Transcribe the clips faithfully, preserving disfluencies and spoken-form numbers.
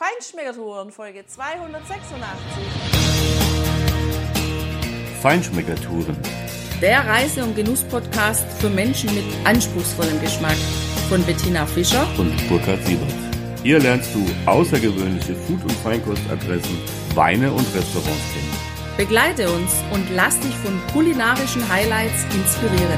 Feinschmeckertouren, Folge zweihundertsechsundachtzig. Feinschmeckertouren. Der Reise- und Genuss-Podcast für Menschen mit anspruchsvollem Geschmack von Bettina Fischer und Burkhard Siebert. Hier lernst du außergewöhnliche Food- und Feinkostadressen, Weine und Restaurants kennen. Begleite uns und lass dich von kulinarischen Highlights inspirieren.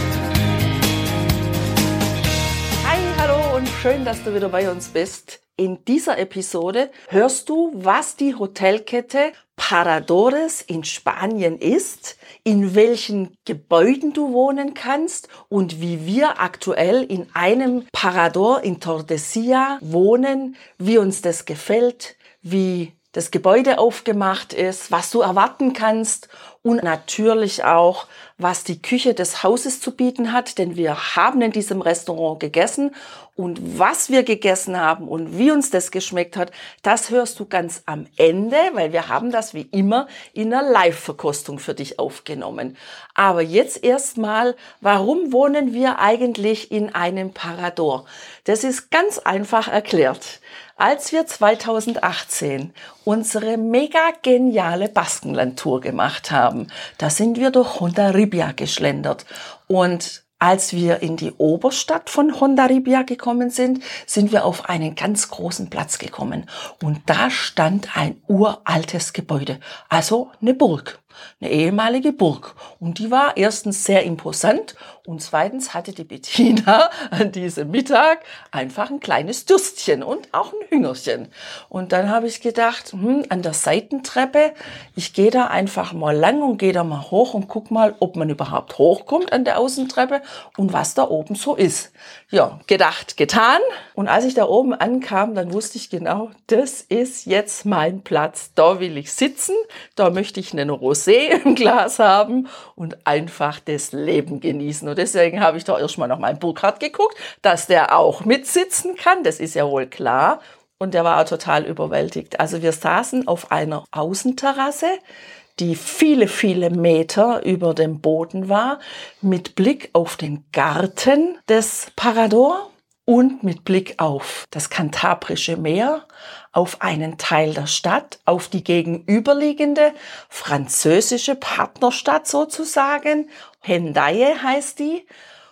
Hi, hallo und schön, dass du wieder bei uns bist. In dieser Episode hörst du, was die Hotelkette Paradores in Spanien ist, in welchen Gebäuden du wohnen kannst und wie wir aktuell in einem Parador in Tordesillas wohnen, wie uns das gefällt, wie das Gebäude aufgemacht ist, was du erwarten kannst und natürlich auch, was die Küche des Hauses zu bieten hat, denn wir haben in diesem Restaurant gegessen und was wir gegessen haben und wie uns das geschmeckt hat, das hörst du ganz am Ende, weil wir haben das wie immer in einer Live-Verkostung für dich aufgenommen. Aber jetzt erstmal, warum wohnen wir eigentlich in einem Parador? Das ist ganz einfach erklärt. Als wir zweitausendachtzehn unsere mega geniale Baskenland-Tour gemacht haben, da sind wir durch Hondarribia geschlendert. Und als wir in die Oberstadt von Hondarribia gekommen sind, sind wir auf einen ganz großen Platz gekommen. Und da stand ein uraltes Gebäude, also eine Burg. Eine ehemalige Burg. Und die war erstens sehr imposant und zweitens hatte die Bettina an diesem Mittag einfach ein kleines Dürstchen und auch ein Hüngerchen. Und dann habe ich gedacht, hm, an der Seitentreppe, ich gehe da einfach mal lang und gehe da mal hoch und guck mal, ob man überhaupt hochkommt an der Außentreppe und was da oben so ist. Ja, gedacht, getan. Und als ich da oben ankam, dann wusste ich genau, das ist jetzt mein Platz. Da will ich sitzen, da möchte ich einen Rosé im Glas haben und einfach das Leben genießen. Und deswegen habe ich da erstmal noch mal in Burkhard geguckt, dass der auch mitsitzen kann. Das ist ja wohl klar. Und der war auch total überwältigt. Also wir saßen auf einer Außenterrasse, die viele, viele Meter über dem Boden war, mit Blick auf den Garten des Parador und mit Blick auf das Kantabrische Meer, auf einen Teil der Stadt, auf die gegenüberliegende französische Partnerstadt sozusagen, Hendaye heißt die,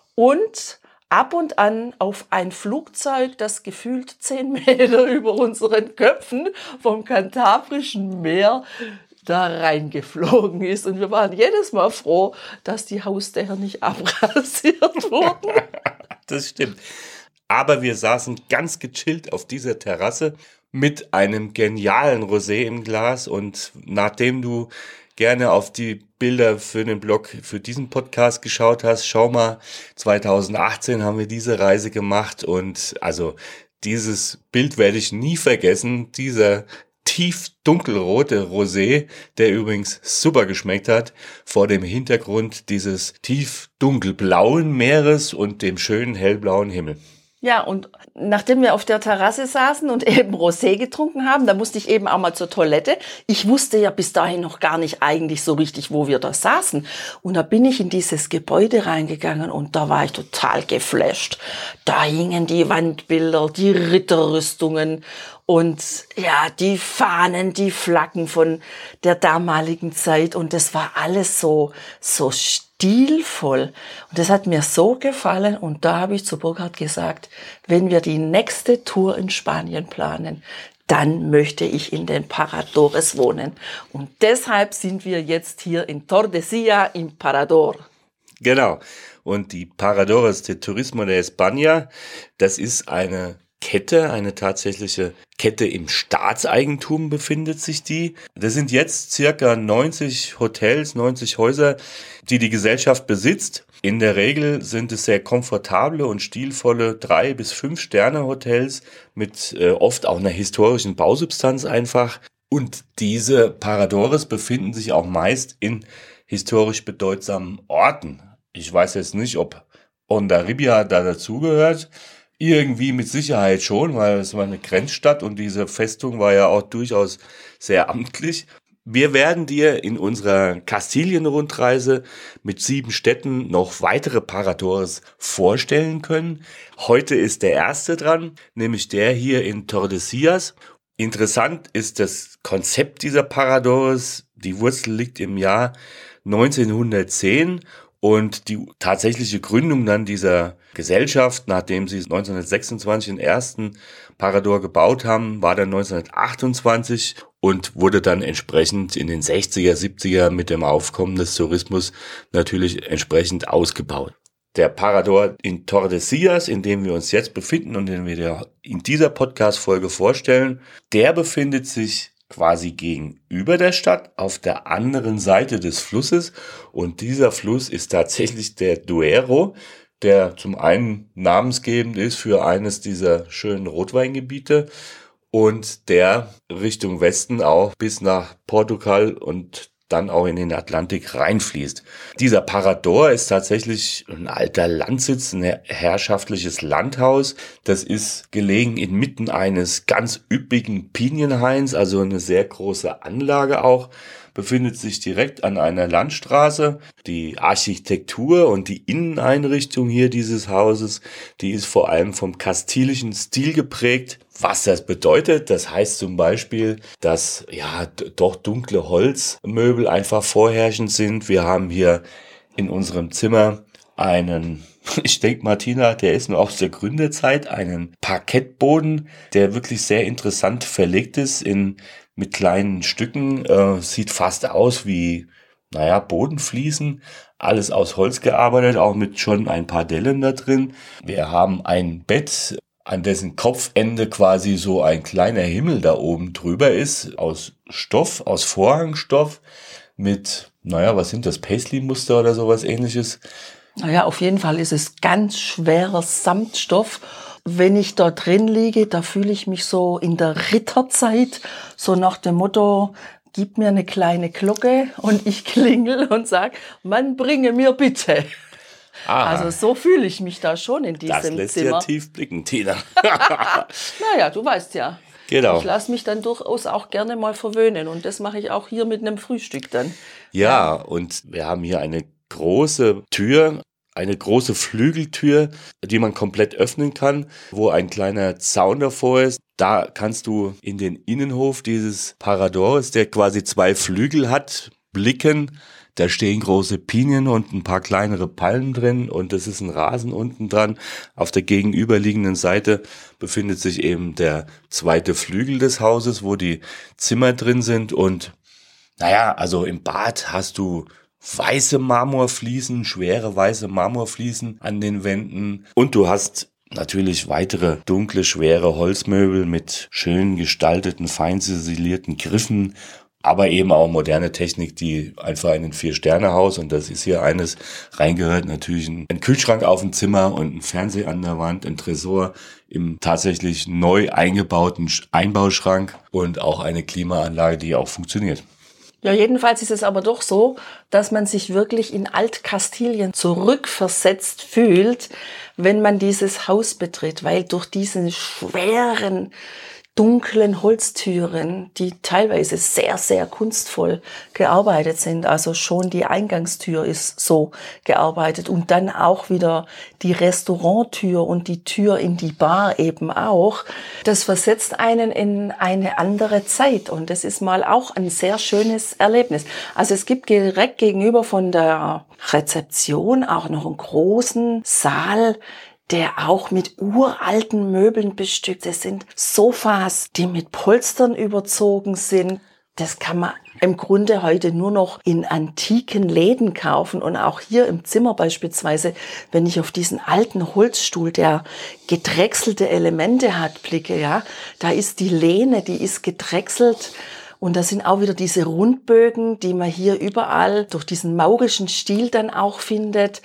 und ab und an auf ein Flugzeug, das gefühlt zehn Meter über unseren Köpfen vom Kantabrischen Meer da reingeflogen ist. Und wir waren jedes Mal froh, dass die Hausdächer nicht abrasiert wurden. Das stimmt. Aber wir saßen ganz gechillt auf dieser Terrasse mit einem genialen Rosé im Glas. Und nachdem du gerne auf die Bilder für den Blog, für diesen Podcast geschaut hast, schau mal, zweitausendachtzehn haben wir diese Reise gemacht. Und also dieses Bild werde ich nie vergessen. Dieser tief dunkelrote Rosé, der übrigens super geschmeckt hat, vor dem Hintergrund dieses tief dunkelblauen Meeres und dem schönen hellblauen Himmel. Ja, und nachdem wir auf der Terrasse saßen und eben Rosé getrunken haben, da musste ich eben auch mal zur Toilette. Ich wusste ja bis dahin noch gar nicht eigentlich so richtig, wo wir da saßen. Und da bin ich in dieses Gebäude reingegangen und da war ich total geflasht. Da hingen die Wandbilder, die Ritterrüstungen und ja, die Fahnen, die Flaggen von der damaligen Zeit. Und das war alles so, so stilvoll. Und das hat mir so gefallen. Und da habe ich zu Burkhard gesagt, wenn wir die nächste Tour in Spanien planen, dann möchte ich in den Paradores wohnen. Und deshalb sind wir jetzt hier in Tordesillas im Parador. Genau. Und die Paradores de Turismo de España, das ist eine Kette, eine tatsächliche Kette im Staatseigentum befindet sich die. Das sind jetzt circa neunzig Hotels, neunzig Häuser, die die Gesellschaft besitzt. In der Regel sind es sehr komfortable und stilvolle drei bis fünf Sterne Hotels mit äh, oft auch einer historischen Bausubstanz einfach. Und diese Paradores befinden sich auch meist in historisch bedeutsamen Orten. Ich weiß jetzt nicht, ob Hondarribia da dazugehört. Irgendwie mit Sicherheit schon, weil es war eine Grenzstadt und diese Festung war ja auch durchaus sehr amtlich. Wir werden dir in unserer Kastilien-Rundreise mit sieben Städten noch weitere Paradores vorstellen können. Heute ist der erste dran, nämlich der hier in Tordesillas. Interessant ist das Konzept dieser Paradores. Die Wurzel liegt im Jahr neunzehnhundertzehn und die tatsächliche Gründung dann dieser Gesellschaft, nachdem sie neunzehnhundertsechsundzwanzig den ersten Parador gebaut haben, war dann neunzehnhundertachtundzwanzig und wurde dann entsprechend in den sechziger, siebziger mit dem Aufkommen des Tourismus natürlich entsprechend ausgebaut. Der Parador in Tordesillas, in dem wir uns jetzt befinden und den wir dir in dieser Podcast-Folge vorstellen, der befindet sich quasi gegenüber der Stadt auf der anderen Seite des Flusses und dieser Fluss ist tatsächlich der Duero, der zum einen namensgebend ist für eines dieser schönen Rotweingebiete und der Richtung Westen auch bis nach Portugal und dann auch in den Atlantik reinfließt. Dieser Parador ist tatsächlich ein alter Landsitz, ein herrschaftliches Landhaus. Das ist gelegen inmitten eines ganz üppigen Pinienhains, also eine sehr große Anlage auch, befindet sich direkt an einer Landstraße. Die Architektur und die Inneneinrichtung hier dieses Hauses, die ist vor allem vom kastilischen Stil geprägt. Was das bedeutet, das heißt zum Beispiel, dass ja d- doch dunkle Holzmöbel einfach vorherrschend sind. Wir haben hier in unserem Zimmer einen, ich denke Martina, der ist nur aus der Gründerzeit, einen Parkettboden, der wirklich sehr interessant verlegt ist in mit kleinen Stücken, äh, sieht fast aus wie, naja, Bodenfliesen, alles aus Holz gearbeitet, auch mit schon ein paar Dellen da drin. Wir haben ein Bett, an dessen Kopfende quasi so ein kleiner Himmel da oben drüber ist, aus Stoff, aus Vorhangstoff, mit, naja, was sind das, Paisley-Muster oder sowas ähnliches. Naja, auf jeden Fall ist es ganz schwerer Samtstoff. Wenn ich da drin liege, da fühle ich mich so in der Ritterzeit, so nach dem Motto, gib mir eine kleine Glocke und ich klingel und sag, Mann, bringe mir bitte. Ah, Also so fühle ich mich da schon in diesem das lässt Zimmer. ja tief blicken, Tina. Naja, du weißt ja. Genau. Ich lasse mich dann durchaus auch gerne mal verwöhnen und das mache ich auch hier mit einem Frühstück dann. Ja, und wir haben hier eine große Tür, eine große Flügeltür, die man komplett öffnen kann, wo ein kleiner Zaun davor ist. Da kannst du in den Innenhof dieses Paradors, der quasi zwei Flügel hat, blicken. Da stehen große Pinien und ein paar kleinere Palmen drin und es ist ein Rasen unten dran. Auf der gegenüberliegenden Seite befindet sich eben der zweite Flügel des Hauses, wo die Zimmer drin sind und naja, also im Bad hast du weiße Marmorfliesen, schwere weiße Marmorfliesen an den Wänden und du hast natürlich weitere dunkle, schwere Holzmöbel mit schön gestalteten, fein ziselierten Griffen, aber eben auch moderne Technik, die einfach in ein Vier-Sterne-Haus, und das ist hier eines, reingehört. Natürlich ein, ein Kühlschrank auf dem Zimmer und ein Fernseher an der Wand, ein Tresor im tatsächlich neu eingebauten Einbauschrank und auch eine Klimaanlage, die auch funktioniert. Ja, jedenfalls ist es aber doch so, dass man sich wirklich in Altkastilien zurückversetzt fühlt, wenn man dieses Haus betritt, weil durch diese schweren, dunklen Holztüren, die teilweise sehr, sehr kunstvoll gearbeitet sind. Also schon die Eingangstür ist so gearbeitet und dann auch wieder die Restauranttür und die Tür in die Bar eben auch. Das versetzt einen in eine andere Zeit und das ist mal auch ein sehr schönes Erlebnis. Also es gibt direkt gegenüber von der Rezeption auch noch einen großen Saal, der auch mit uralten Möbeln bestückt ist. Das sind Sofas, die mit Polstern überzogen sind. Das kann man im Grunde heute nur noch in antiken Läden kaufen. Und auch hier im Zimmer beispielsweise, wenn ich auf diesen alten Holzstuhl, der gedrechselte Elemente hat, blicke, ja, da ist die Lehne, die ist gedrechselt. Und da sind auch wieder diese Rundbögen, die man hier überall durch diesen maurischen Stil dann auch findet.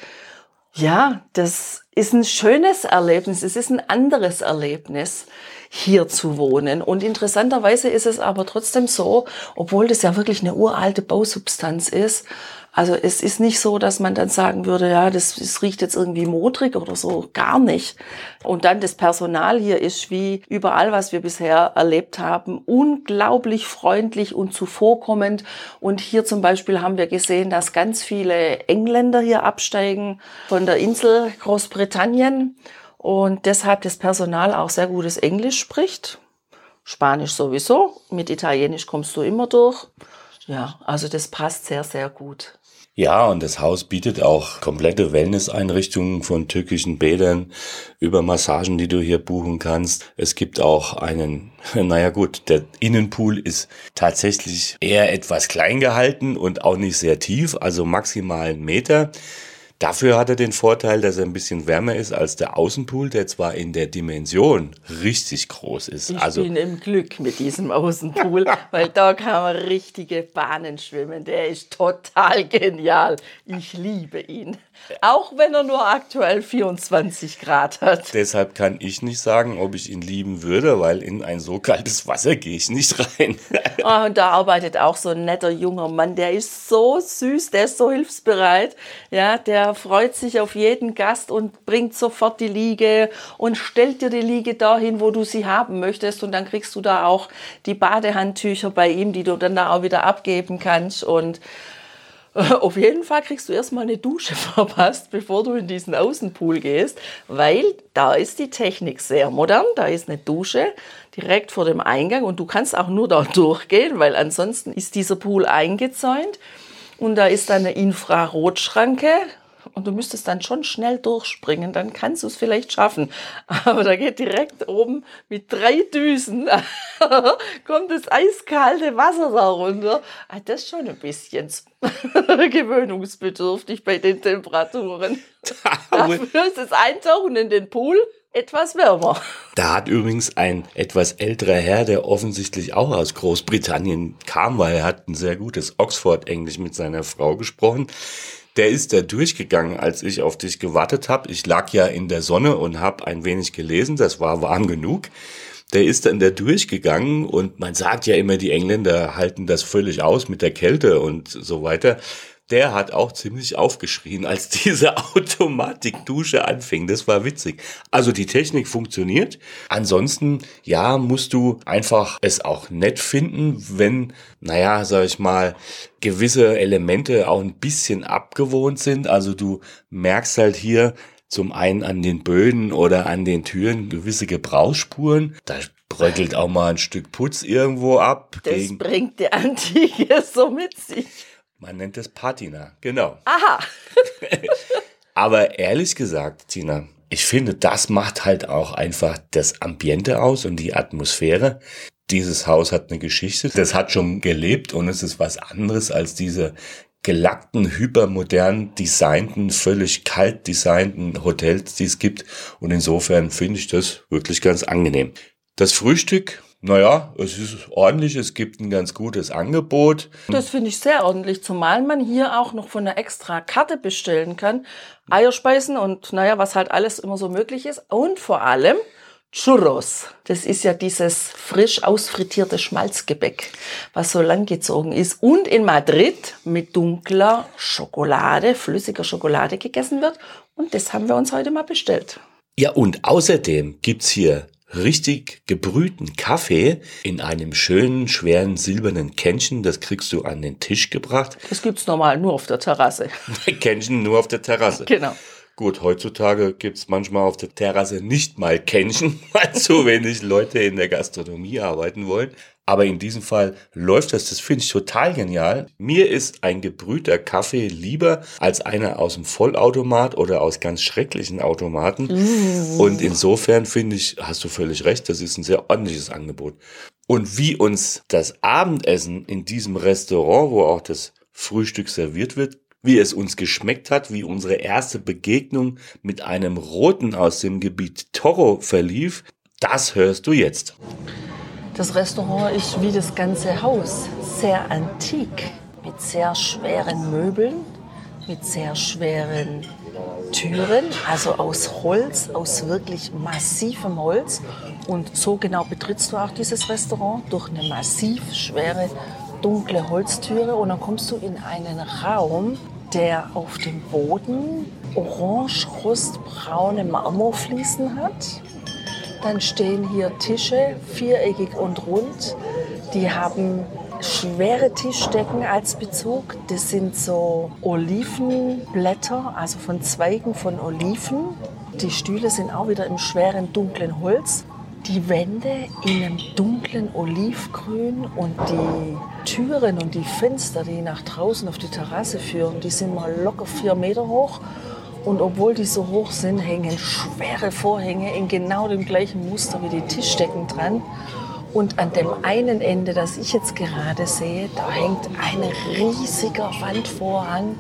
Ja, das ist ein schönes Erlebnis. Es ist ein anderes Erlebnis, hier zu wohnen. Und interessanterweise ist es aber trotzdem so, obwohl das ja wirklich eine uralte Bausubstanz ist, also es ist nicht so, dass man dann sagen würde, ja, das, das riecht jetzt irgendwie modrig oder so, gar nicht. Und dann das Personal hier ist wie überall, was wir bisher erlebt haben, unglaublich freundlich und zuvorkommend. Und hier zum Beispiel haben wir gesehen, dass ganz viele Engländer hier absteigen von der Insel Großbritannien und deshalb das Personal auch sehr gutes Englisch spricht. Spanisch sowieso, mit Italienisch kommst du immer durch. Ja, also das passt sehr, sehr gut. Ja, und das Haus bietet auch komplette Wellness-Einrichtungen von türkischen Bädern über Massagen, die du hier buchen kannst. Es gibt auch einen, naja gut, der Innenpool ist tatsächlich eher etwas klein gehalten und auch nicht sehr tief, also maximal einen Meter. Dafür hat er den Vorteil, dass er ein bisschen wärmer ist als der Außenpool, der zwar in der Dimension richtig groß ist. Ich also bin im Glück mit diesem Außenpool, weil da kann man richtige Bahnen schwimmen. Der ist total genial. Ich liebe ihn. Auch wenn er nur aktuell vierundzwanzig Grad hat. Deshalb kann ich nicht sagen, ob ich ihn lieben würde, weil in ein so kaltes Wasser gehe ich nicht rein. Oh, und da arbeitet auch so ein netter junger Mann, der ist so süß, der ist so hilfsbereit. Ja, der freut sich auf jeden Gast und bringt sofort die Liege und stellt dir die Liege dahin, wo du sie haben möchtest. Und dann kriegst du da auch die Badehandtücher bei ihm, die du dann da auch wieder abgeben kannst. Und auf jeden Fall kriegst du erstmal eine Dusche verpasst, bevor du in diesen Außenpool gehst, weil da ist die Technik sehr modern. Da ist eine Dusche direkt vor dem Eingang und du kannst auch nur da durchgehen, weil ansonsten ist dieser Pool eingezäunt. Und da ist dann eine Infrarotschranke. Und du müsstest dann schon schnell durchspringen, dann kannst du es vielleicht schaffen. Aber da geht direkt oben mit drei Düsen, kommt das eiskalte Wasser da runter. Das ist schon ein bisschen gewöhnungsbedürftig bei den Temperaturen. Dafür ist das Eintauchen in den Pool etwas wärmer. Da hat übrigens ein etwas älterer Herr, der offensichtlich auch aus Großbritannien kam, weil er hat ein sehr gutes Oxford-Englisch mit seiner Frau gesprochen. Der ist da durchgegangen, als ich auf dich gewartet habe. Ich lag ja in der Sonne und habe ein wenig gelesen, das war warm genug. Der ist dann da durchgegangen und man sagt ja immer, die Engländer halten das völlig aus mit der Kälte und so weiter. Der hat auch ziemlich aufgeschrien, als diese Automatikdusche anfing. Das war witzig. Also die Technik funktioniert. Ansonsten, ja, musst du einfach es auch nett finden, wenn, naja, sag ich mal, gewisse Elemente auch ein bisschen abgewohnt sind. Also du merkst halt hier zum einen an den Böden oder an den Türen gewisse Gebrauchsspuren. Da bröckelt auch mal ein Stück Putz irgendwo ab. Das gegen bringt die Antike so mit sich. Man nennt es Patina, genau. Aha. Aber ehrlich gesagt, Tina, ich finde, das macht halt auch einfach das Ambiente aus und die Atmosphäre. Dieses Haus hat eine Geschichte, das hat schon gelebt und es ist was anderes als diese gelackten, hypermodern designten, völlig kalt designten Hotels, die es gibt. Und insofern finde ich das wirklich ganz angenehm. Das Frühstück, naja, es ist ordentlich, es gibt ein ganz gutes Angebot. Das finde ich sehr ordentlich, zumal man hier auch noch von einer extra Karte bestellen kann. Eierspeisen und naja, was halt alles immer so möglich ist. Und vor allem Churros. Das ist ja dieses frisch ausfrittierte Schmalzgebäck, was so langgezogen ist und in Madrid mit dunkler Schokolade, flüssiger Schokolade gegessen wird. Und das haben wir uns heute mal bestellt. Ja, und außerdem gibt's hier richtig gebrühten Kaffee in einem schönen, schweren, silbernen Kännchen. Das kriegst du an den Tisch gebracht. Das gibt's normal nur auf der Terrasse. Kännchen nur auf der Terrasse. Genau. Gut, heutzutage gibt's manchmal auf der Terrasse nicht mal Kännchen, weil zu wenig Leute in der Gastronomie arbeiten wollen. Aber in diesem Fall läuft das, das finde ich total genial. Mir ist ein gebrühter Kaffee lieber als einer aus dem Vollautomat oder aus ganz schrecklichen Automaten. Mm. Und insofern finde ich, hast du völlig recht, das ist ein sehr ordentliches Angebot. Und wie uns das Abendessen in diesem Restaurant, wo auch das Frühstück serviert wird, wie es uns geschmeckt hat, wie unsere erste Begegnung mit einem Roten aus dem Gebiet Toro verlief, das hörst du jetzt. Das Restaurant ist wie das ganze Haus sehr antik, mit sehr schweren Möbeln, mit sehr schweren Türen, also aus Holz, aus wirklich massivem Holz. Und so genau betrittst du auch dieses Restaurant durch eine massiv schwere, dunkle Holztüre. Und dann kommst du in einen Raum, der auf dem Boden orange-rostbraune Marmorfliesen hat. Dann stehen hier Tische, viereckig und rund. Die haben schwere Tischdecken als Bezug. Das sind so Olivenblätter, also von Zweigen von Oliven. Die Stühle sind auch wieder im schweren, dunklen Holz. die Wände in einem dunklen Olivgrün und die Türen und die Fenster, die nach draußen auf die Terrasse führen, die sind mal locker vier Meter hoch. Und obwohl die so hoch sind, hängen schwere Vorhänge in genau dem gleichen Muster wie die Tischdecken dran. Und an dem einen Ende, das ich jetzt gerade sehe, da hängt ein riesiger Wandvorhang,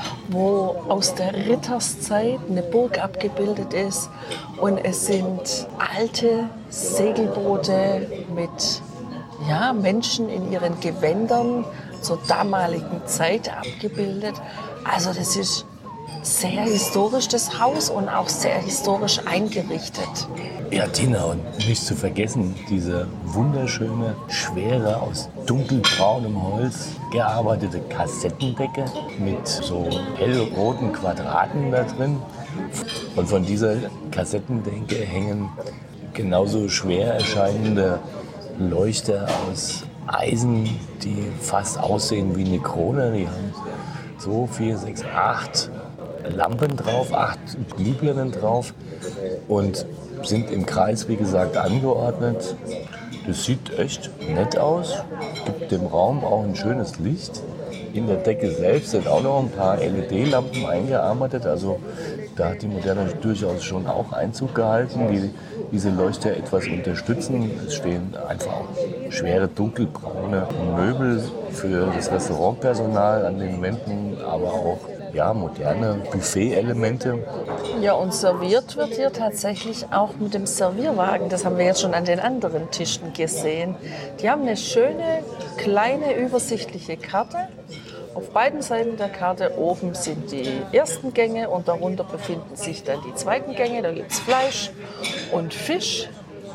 wo aus der Ritterszeit eine Burg abgebildet ist. Und es sind alte Segelboote mit ja, Menschen in ihren Gewändern zur damaligen Zeit abgebildet. Also das ist sehr historisch, das Haus, und auch sehr historisch eingerichtet. Ja, Tina, und nicht zu vergessen, diese wunderschöne, schwere, aus dunkelbraunem Holz gearbeitete Kassettendecke mit so hellroten Quadraten da drin. Und von dieser Kassettendecke hängen genauso schwer erscheinende Leuchter aus Eisen, die fast aussehen wie eine Krone. Die haben so vier, sechs, acht Lampen drauf, acht Glühbirnen drauf und sind im Kreis, wie gesagt, angeordnet. Das sieht echt nett aus, gibt dem Raum auch ein schönes Licht. In der Decke selbst sind auch noch ein paar L E D-Lampen eingearbeitet, also da hat die Moderne durchaus schon auch Einzug gehalten, die diese Leuchter etwas unterstützen. Es stehen einfach schwere dunkelbraune Möbel für das Restaurantpersonal an den Wänden, aber auch ja, moderne Buffet-Elemente. Ja, und serviert wird hier tatsächlich auch mit dem Servierwagen. Das haben wir jetzt schon an den anderen Tischen gesehen. Die haben eine schöne, kleine, übersichtliche Karte. Auf beiden Seiten der Karte oben sind die ersten Gänge und darunter befinden sich dann die zweiten Gänge. Da gibt es Fleisch und Fisch.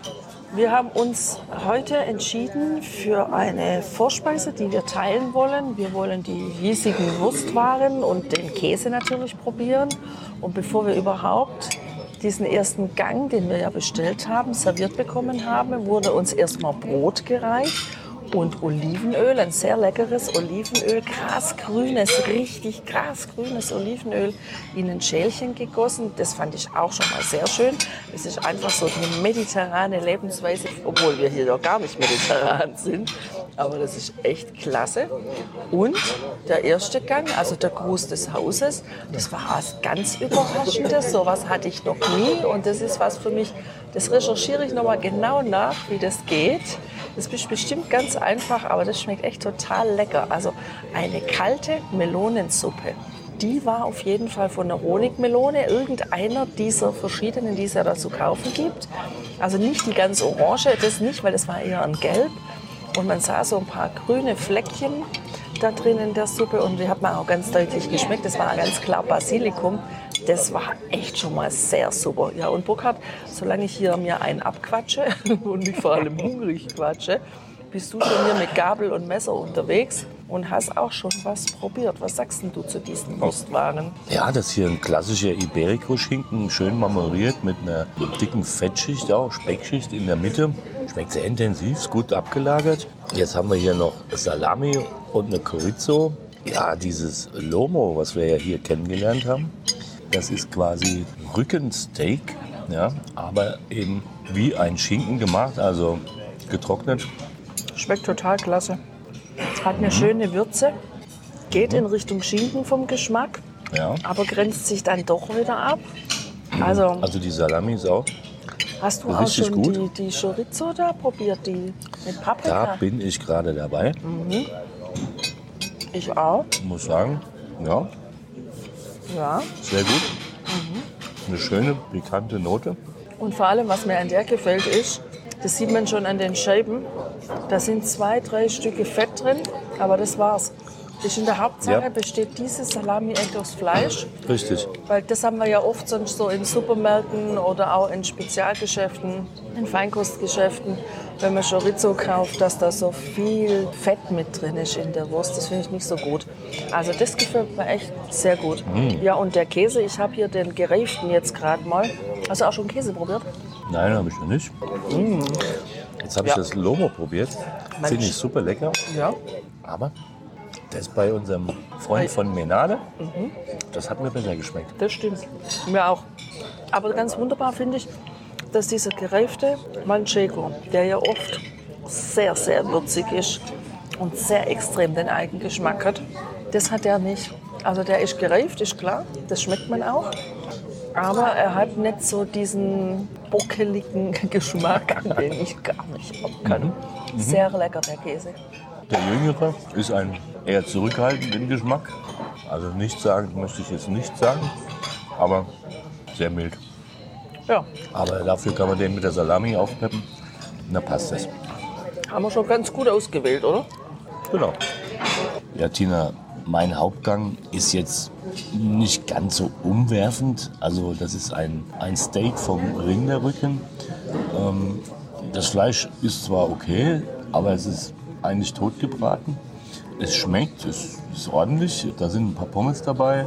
Wir haben uns heute entschieden für eine Vorspeise, die wir teilen wollen. Wir wollen die hiesigen Wurstwaren und den Käse natürlich probieren. Und bevor wir überhaupt diesen ersten Gang, den wir ja bestellt haben, serviert bekommen haben, wurde uns erstmal Brot gereicht und Olivenöl, ein sehr leckeres Olivenöl, grasgrünes, richtig grasgrünes Olivenöl in ein Schälchen gegossen. Das fand ich auch schon mal sehr schön. Es ist einfach so eine mediterrane Lebensweise, obwohl wir hier doch gar nicht mediterran sind. Aber das ist echt klasse. Und der erste Gang, also der Gruß des Hauses, das war was ganz Überraschendes. So was hatte ich noch nie. Und das ist was für mich, das recherchiere ich nochmal genau nach, wie das geht. Das ist bestimmt ganz einfach, aber das schmeckt echt total lecker. Also eine kalte Melonensuppe. Die war auf jeden Fall von der Honigmelone, irgendeiner dieser verschiedenen, die es ja da zu kaufen gibt. Also nicht die ganz orange, das nicht, weil das war eher ein Gelb. Und man sah so ein paar grüne Fleckchen da drin in der Suppe. Und die hat man auch ganz deutlich geschmeckt. Das war ganz klar Basilikum. Das war echt schon mal sehr super. Ja, und Burkhard, solange ich hier mir einen abquatsche und mich vor allem hungrig quatsche, bist du schon hier mit Gabel und Messer unterwegs und hast auch schon was probiert. Was sagst denn du zu diesen Wurstwaren? Ja, das hier ein klassischer Iberico-Schinken, schön marmoriert mit einer dicken Fettschicht, auch Speckschicht in der Mitte. Schmeckt sehr intensiv, ist gut abgelagert. Jetzt haben wir hier noch Salami und eine Chorizo. Ja, dieses Lomo, was wir ja hier kennengelernt haben, das ist quasi Rückensteak, ja, aber eben wie ein Schinken gemacht, also getrocknet. Schmeckt total klasse. Hat eine mhm. schöne Würze, geht mhm. in Richtung Schinken vom Geschmack, ja. aber grenzt sich dann doch wieder ab. Also, also die Salami ist auch hast du auch schon gut. die, die Chorizo da probiert, die mit Paprika? Da bin ich gerade dabei. Mhm. Ich auch. Ich muss sagen, ja. Ja. Sehr gut. Mhm. Eine schöne, pikante Note. Und vor allem, was mir an der gefällt, ist, das sieht man schon an den Scheiben, da sind zwei, drei Stücke Fett drin, aber das war's. Ist in der Hauptsache ja. besteht diese Salami echt aus Fleisch. Richtig. Weil das haben wir ja oft sonst so in Supermärkten oder auch in Spezialgeschäften, in Feinkostgeschäften, wenn man Chorizo kauft, dass da so viel Fett mit drin ist in der Wurst. Das finde ich nicht so gut. Also das gefällt mir echt sehr gut. Mm. Ja, und der Käse, ich habe hier den gereiften jetzt gerade mal. Hast du auch schon Käse probiert? Nein, habe ich noch nicht. Mm. Jetzt habe ich ja. das Lomo probiert. Finde ich super lecker. Ja. Aber das ist bei unserem Freund von Menade. Mhm. Das hat mir besser geschmeckt. Das stimmt. Mir auch. Aber ganz wunderbar finde ich, dass dieser gereifte Manchego, der ja oft sehr, sehr würzig ist und sehr extrem den Eigengeschmack hat, das hat er nicht. Also der ist gereift, ist klar, das schmeckt man auch. Aber er hat nicht so diesen bockeligen Geschmack, den ich gar nicht ab kann. Mhm. Sehr lecker, der Käse. Der Jüngere ist ein eher zurückhaltend im Geschmack. Also nicht sagen, möchte ich jetzt nicht sagen, aber sehr mild. Ja. Aber dafür kann man den mit der Salami aufpeppen, da passt das. Haben wir schon ganz gut ausgewählt, oder? Genau. Ja, Tina, mein Hauptgang ist jetzt nicht ganz so umwerfend. Also das ist ein, ein Steak vom Rinderrücken. Ähm, das Fleisch ist zwar okay, aber es ist eigentlich totgebraten. Es schmeckt, es ist ordentlich. Da sind ein paar Pommes dabei.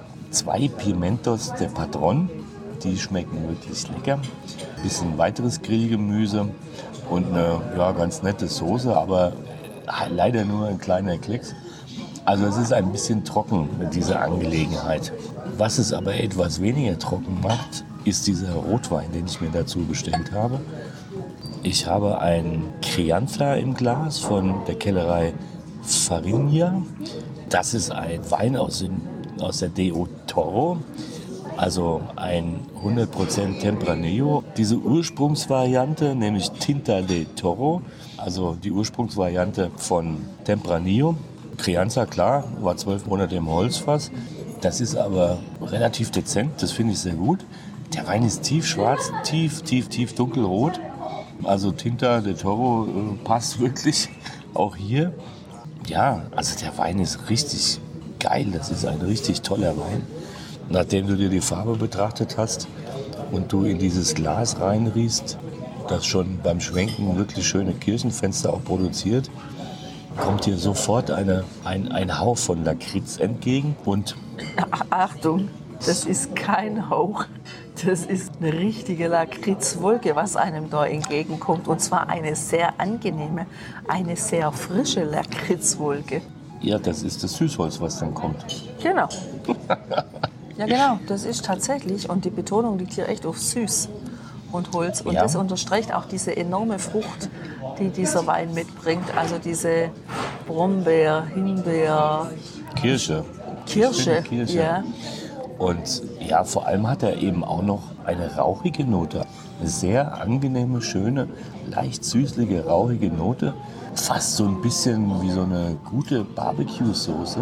Zwei Pimientos de Patron, die schmecken wirklich lecker. Ein bisschen weiteres Grillgemüse und eine ja, ganz nette Soße, aber leider nur ein kleiner Klecks. Also es ist ein bisschen trocken mit dieser Angelegenheit. Was es aber etwas weniger trocken macht, ist dieser Rotwein, den ich mir dazu bestellt habe. Ich habe ein Crianza im Glas von der Kellerei Farinha. Das ist ein Wein aus, dem, aus der D O Toro, also ein hundert Prozent Tempranillo. Diese Ursprungsvariante, nämlich Tinta de Toro, also die Ursprungsvariante von Tempranillo. Crianza, klar, war zwölf Monate im Holzfass. Das ist aber relativ dezent, das finde ich sehr gut. Der Wein ist tief schwarz, tief, tief, tief dunkelrot. Also Tinta de Toro äh, passt wirklich auch hier. Ja, also der Wein ist richtig geil, das ist ein richtig toller Wein. Nachdem du dir die Farbe betrachtet hast und du in dieses Glas reinriechst, das schon beim Schwenken wirklich schöne Kirchenfenster auch produziert, kommt dir sofort eine, ein, ein Hauch von Lakritz entgegen. Und Achtung, das ist kein Hauch, das ist eine richtige Lakritzwolke, was einem da entgegenkommt. Und zwar eine sehr angenehme, eine sehr frische Lakritzwolke. Ja, das ist das Süßholz, was dann kommt. Genau. Ja, genau, das ist tatsächlich. Und die Betonung liegt hier echt auf süß und Holz. Und ja, das unterstreicht auch diese enorme Frucht, die dieser Wein mitbringt. Also diese Brombeer, Himbeer, Kirsche. Kirsche, Kirsche. Ja. Und ja, vor allem hat er eben auch noch eine rauchige Note. Eine sehr angenehme, schöne, leicht süßliche, rauchige Note. Fast so ein bisschen wie so eine gute Barbecue-Soße.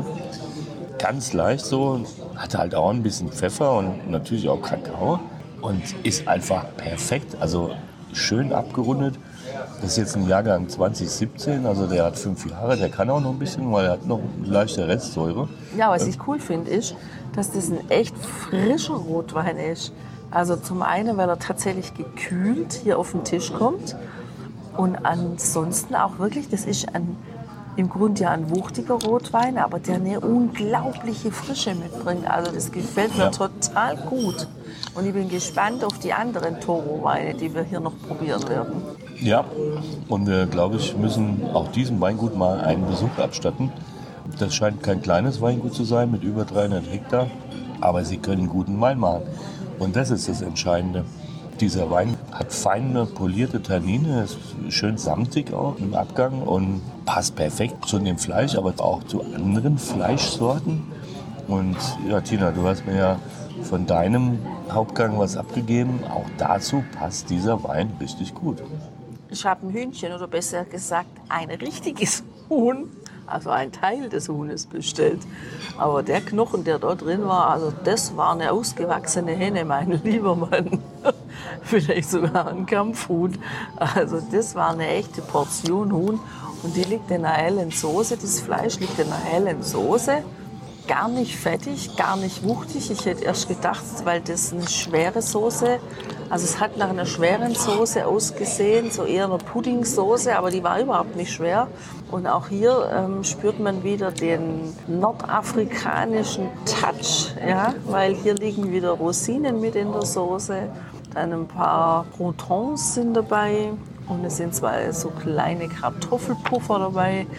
Ganz leicht so. Hat halt auch ein bisschen Pfeffer und natürlich auch Kakao. Und ist einfach perfekt. Also schön abgerundet. Das ist jetzt ein Jahrgang zwanzig siebzehn, also der hat fünf Jahre, der kann auch noch ein bisschen, weil er hat noch eine leichte Restsäure. Ja, was ich cool finde, ist, dass das ein echt frischer Rotwein ist. Also zum einen, weil er tatsächlich gekühlt hier auf den Tisch kommt und ansonsten auch wirklich, das ist ein, im Grunde ja ein wuchtiger Rotwein, aber der eine unglaubliche Frische mitbringt. Also das gefällt mir ja total gut. Und ich bin gespannt auf die anderen Toro-Weine, die wir hier noch probieren werden. Ja, und wir, glaube ich, müssen auch diesem Weingut mal einen Besuch abstatten. Das scheint kein kleines Weingut zu sein mit über dreihundert Hektar, aber sie können guten Wein machen. Und das ist das Entscheidende. Dieser Wein hat feine, polierte Tannine, ist schön samtig auch im Abgang und passt perfekt zu dem Fleisch, aber auch zu anderen Fleischsorten. Und ja, Tina, du hast mir ja von deinem Hauptgang was abgegeben. Auch dazu passt dieser Wein richtig gut. Ich habe ein Hühnchen, oder besser gesagt ein richtiges Huhn, also ein Teil des Huhnes bestellt. Aber der Knochen, der da drin war, also das war eine ausgewachsene Henne, mein lieber Mann. Vielleicht sogar ein Kampfhuhn. Also das war eine echte Portion Huhn. Und die liegt in einer hellen Soße. Das Fleisch liegt in einer hellen Soße. Gar nicht fettig, gar nicht wuchtig. Ich hätte erst gedacht, weil das eine schwere Soße, also es hat nach einer schweren Soße ausgesehen, so eher eine Puddingsoße, aber die war überhaupt nicht schwer. Und auch hier ähm, spürt man wieder den nordafrikanischen Touch, ja, weil hier liegen wieder Rosinen mit in der Soße, dann ein paar Croutons sind dabei und es sind zwei so kleine Kartoffelpuffer dabei.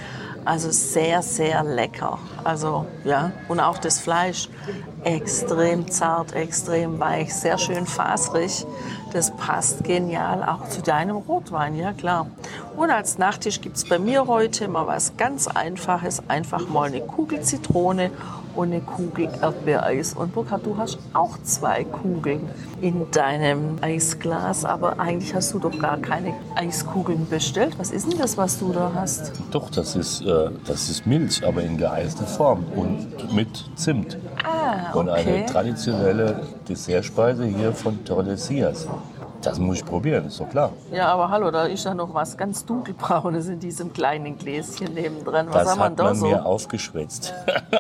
Also sehr, sehr lecker. Also ja, und auch das Fleisch extrem zart, extrem weich, sehr schön faserig. Das passt genial auch zu deinem Rotwein, ja klar. Und als Nachtisch gibt es bei mir heute mal was ganz Einfaches. Einfach mal eine Kugel Zitrone und eine Kugel Erdbeereis. Und Burkhard, du hast auch zwei Kugeln in deinem Eisglas, aber eigentlich hast du doch gar keine Eiskugeln bestellt. Was ist denn das, was du da hast? Doch, das ist, äh, das ist Milch, aber in geeister Form und mit Zimt. Ah, okay. Und eine traditionelle Dessertspeise hier von Tordesillas. Das muss ich probieren, ist doch klar. Ja, aber hallo, da ist ja noch was ganz dunkelbraunes in diesem kleinen Gläschen nebendran. Was das haben wir hat da man so? mir aufgeschwätzt.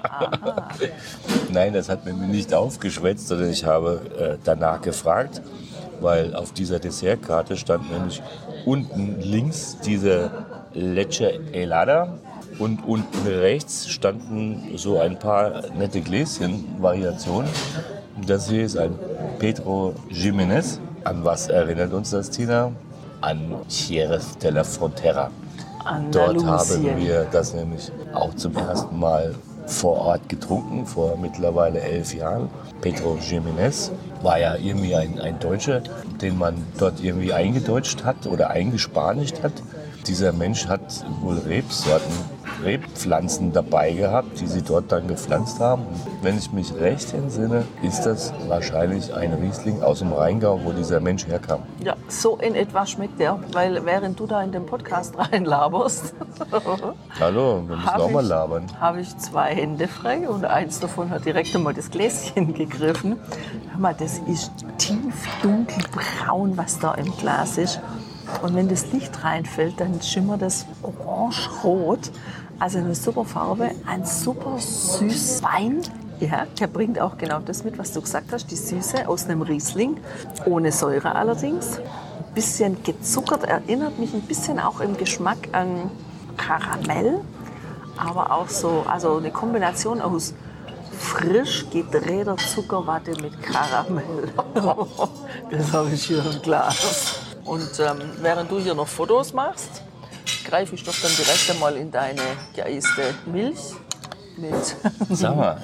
Nein, das hat man mir nicht aufgeschwätzt, sondern ich habe äh, danach gefragt, weil auf dieser Dessertkarte stand nämlich unten links diese Leche Helada und unten rechts standen so ein paar nette Gläschen-Variationen. Das hier ist ein Pedro Jiménez. An was erinnert uns das, Tina? An Jerez de la Frontera. Dort haben wir das nämlich auch zum ersten Mal vor Ort getrunken, vor mittlerweile elf Jahren. Pedro Jiménez war ja irgendwie ein, ein Deutscher, den man dort irgendwie eingedeutscht hat oder eingespanischt hat. Dieser Mensch hat wohl Rebsorten, Rebpflanzen dabei gehabt, die sie dort dann gepflanzt haben. Und wenn ich mich recht entsinne, ist das wahrscheinlich ein Riesling aus dem Rheingau, wo dieser Mensch herkam. Ja, so in etwa schmeckt der, weil während du da in den Podcast reinlaberst, Hallo, wir müssen auch mal labern. Habe ich zwei Hände frei und eins davon hat direkt einmal das Gläschen gegriffen. Hör mal, das ist tief dunkelbraun, was da im Glas ist. Und wenn das Licht reinfällt, dann schimmert das orange-rot. Also eine super Farbe, ein super süßer Wein. Ja, der bringt auch genau das mit, was du gesagt hast, die Süße aus einem Riesling, ohne Säure allerdings. Ein bisschen gezuckert, erinnert mich ein bisschen auch im Geschmack an Karamell, aber auch so, also eine Kombination aus frisch gedrehter Zuckerwatte mit Karamell. Das habe ich hier im Glas. Und ähm, während du hier noch Fotos machst, greife ich doch dann direkt einmal in deine geeiste Milch mit, Sag mal,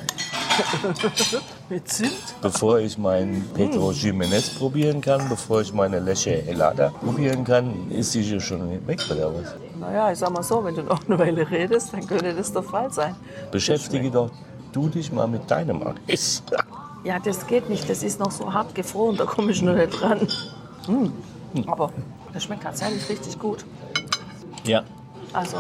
mit Zimt. bevor ich meinen Pedro Jiménez probieren kann, bevor ich meine Leche Helada probieren kann, ist die hier schon weg oder was? Naja, ich sag mal so, wenn du noch eine Weile redest, dann könnte das der Fall sein. Beschäftige doch du dich mal mit deinem Eis. Ja, das geht nicht, das ist noch so hart gefroren, da komme ich noch nicht dran. Mm. Aber das schmeckt tatsächlich richtig gut. Ja. Also,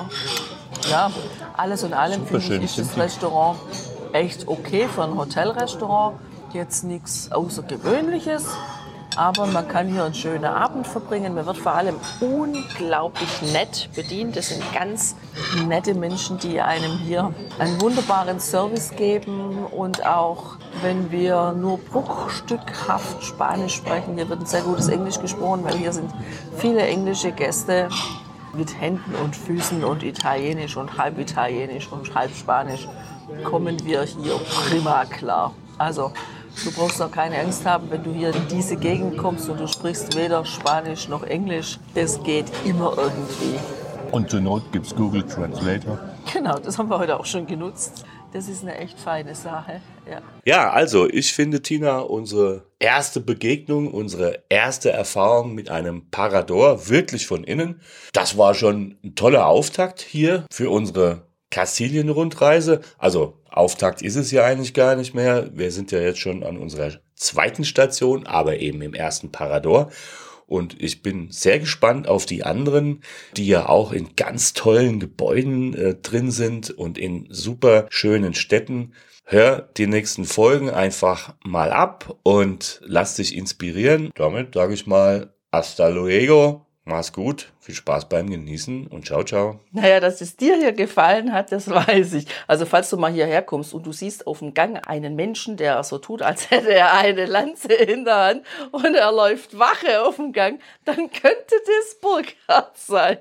ja, alles in allem Super finde ich, schön. ist das Restaurant echt okay für ein Hotelrestaurant. Jetzt nichts Außergewöhnliches, aber man kann hier einen schönen Abend verbringen. Man wird vor allem unglaublich nett bedient. Das sind ganz nette Menschen, die einem hier einen wunderbaren Service geben. Und auch wenn wir nur bruchstückhaft Spanisch sprechen, hier wird ein sehr gutes Englisch gesprochen, weil hier sind viele englische Gäste mit Händen und Füßen und Italienisch und halb Italienisch und halb Spanisch kommen wir hier prima klar. Also du brauchst auch keine Angst haben, wenn du hier in diese Gegend kommst und du sprichst weder Spanisch noch Englisch. Das geht immer irgendwie. Und zur Not gibt es Google Translator. Genau, das haben wir heute auch schon genutzt. Das ist eine echt feine Sache. Ja, Ja, also ich finde, Tina, unsere erste Begegnung, unsere erste Erfahrung mit einem Parador wirklich von innen, das war schon ein toller Auftakt hier für unsere Kastilien-Rundreise. Also Auftakt ist es ja eigentlich gar nicht mehr. Wir sind ja jetzt schon an unserer zweiten Station, aber eben im ersten Parador. Und ich bin sehr gespannt auf die anderen, die ja auch in ganz tollen Gebäuden äh, drin sind und in super schönen Städten. Hör die nächsten Folgen einfach mal ab und lass dich inspirieren. Damit sage ich mal, hasta luego. Mach's gut, viel Spaß beim Genießen und ciao, ciao. naja, dass es dir hier gefallen hat, das weiß ich. Also falls du mal hierher kommst und du siehst auf dem Gang einen Menschen, der so tut, als hätte er eine Lanze in der Hand und er läuft Wache auf dem Gang, dann könnte das Burkhard sein.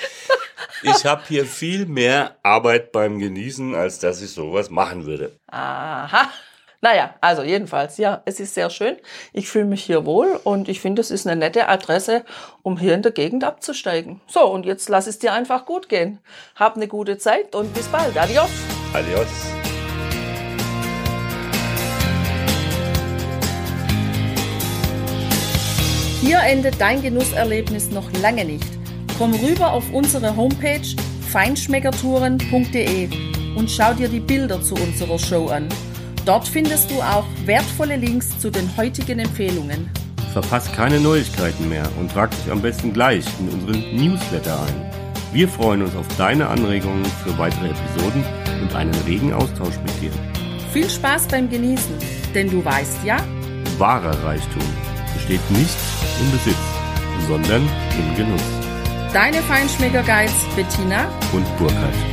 Ich habe hier viel mehr Arbeit beim Genießen, als dass ich sowas machen würde. Aha, Naja, also jedenfalls, ja, es ist sehr schön. Ich fühle mich hier wohl und ich finde, es ist eine nette Adresse, um hier in der Gegend abzusteigen. So, und jetzt lass es dir einfach gut gehen. Hab eine gute Zeit und bis bald. Adios. Adios. Hier endet dein Genusserlebnis noch lange nicht. Komm rüber auf unsere Homepage feinschmeckertouren punkt de und schau dir die Bilder zu unserer Show an. Dort findest du auch wertvolle Links zu den heutigen Empfehlungen. Verpasst keine Neuigkeiten mehr und trag dich am besten gleich in unseren Newsletter ein. Wir freuen uns auf deine Anregungen für weitere Episoden und einen regen Austausch mit dir. Viel Spaß beim Genießen, denn du weißt ja, wahrer Reichtum besteht nicht im Besitz, sondern im Genuss. Deine Feinschmecker-Guides Bettina und Burkhard.